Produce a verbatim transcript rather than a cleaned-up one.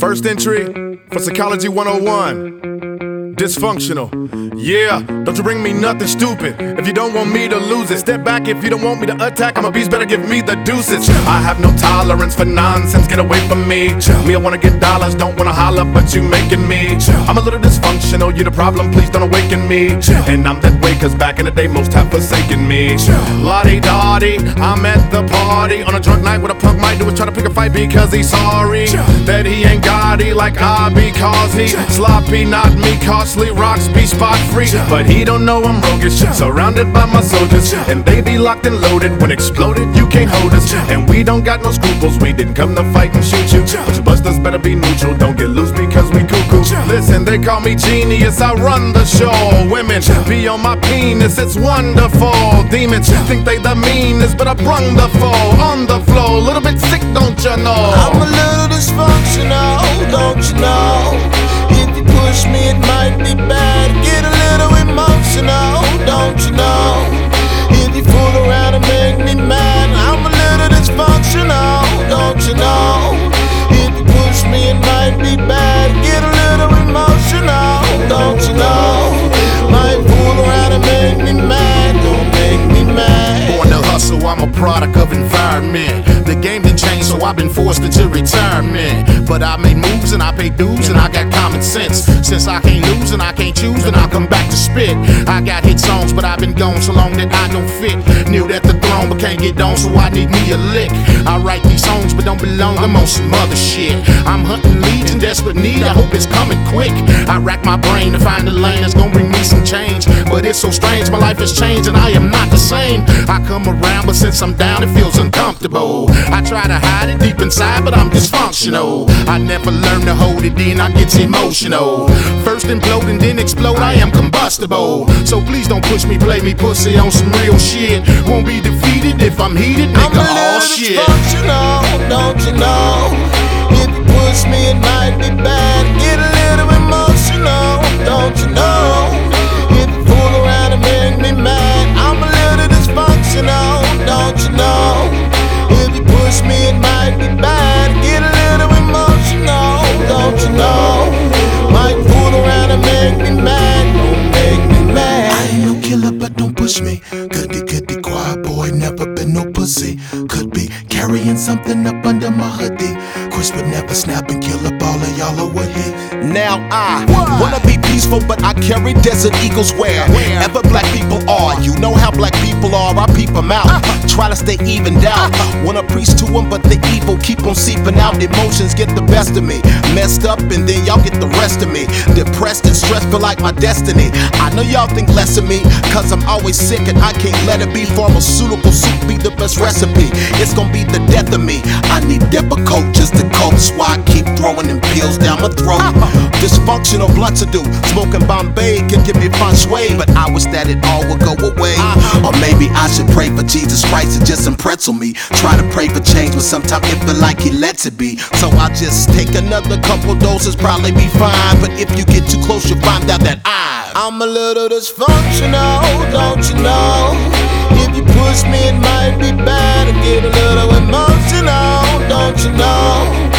First entry for Psychology one oh one. Dysfunctional. Yeah, don't you bring me nothing stupid if you don't want me to lose it. Step back if you don't want me to attack. I'm a beast, better give me the deuces. I have no tolerance for nonsense, get away from me. Me, I wanna get dollars, don't wanna holler, but you making me. I'm a little dysfunctional, you the problem, please don't awaken me. And I'm that way cause back in the day most have forsaken me. La-di-da-di, I'm at the party on a drunk night. What a punk might do is try to pick a fight because he's sorry that he ain't Gotti like I because he sloppy, not me, costly, rocks be spot free. But he don't know I'm roguish, surrounded by my soldiers, and they be locked and loaded. When exploded, you can't hold us, and we don't got no scruples. We didn't come to fight and shoot you, but you busters better be neutral. Don't get loose because we cuckoo. Listen, they call me genius, I run the show. Women be on my penis, it's wonderful. Demons think they the meanest, but I brung the foe on the floor. Little bit sick, don't you know? I'm a little dysfunctional, don't you know? If you push me, it might be bad. Get a little emotional, don't you know? If you fool around and make me mad, I'm a little dysfunctional, don't you know? If you push me, it might be bad. Get a little emotional, don't you know? Might fool around and make me mad, don't make me mad. Born to hustle, I'm a product of environment. The game done changed, so I've been forced into retirement. But I made moves and I pay dues and I got common sense. Since I can't lose and I can't choose, then I'll come back to spit. I got hit songs, but I've been gone so long that I don't fit. Knew that the throne, but can't get on, so I need me a lick. I write these songs, but don't belong, I'm on some other shit. I'm hunting leads in desperate need, I hope it's coming quick. I rack my brain to find a lane that's gonna bring me some change. But it's so strange, my life has changed and I am not the same. I come around, but since I'm down, it feels uncomfortable. I try to hide it deep inside, but I'm dysfunctional. I never learn to hold it in, I get emotional. First implode and then explode, I am combustible. So please don't push me, play me pussy on some real shit. Won't be defeated if I'm heated, nigga, I'm a all little shit. dysfunctional, don't you know? If you push me, it might be bad. Get a little emotional, don't you know? If you fool around and make me mad, I'm a little dysfunctional, don't you know? If you push me, it might be bad. Get a little emotional, don't you know? Might fool around and make me mad, don't make me mad. I ain't no killer, but don't push me. Goody, goody, quiet boy, never been no pussy. Could be carrying something up under my hoodie. Chris would never snap and kill up all of y'all, or would he? Now I wanna be peaceful, but I carry Desert Eagles wherever black people are. You know how black people are, I peep them out. Try to stay evened out. Wanna preach to them, but the evil keep on seeping out. Emotions get the best of me. Messed up, and then y'all get the rest of me. Depressed and stressed, feel like my destiny. I know y'all think less of me, cause I'm always sick and I can't let it be. Pharmaceutical soup be the best recipe. It's gonna be the death of me. I need Depakote just to cope, so I keep throwing them pills down my throat. Dysfunctional blunt to do. Smoking Bombay can give me fun sway, but I wish that it all would go away. Or maybe I should pray for Jesus Christ to just pretzel me. Try to pray for change, but sometimes it feel like he lets it be. So I just take another couple doses, probably be fine. But if you get too close, you'll find out that I I'm a little dysfunctional, don't you know? If you push me, it might be bad. Get a little emotional, don't you know?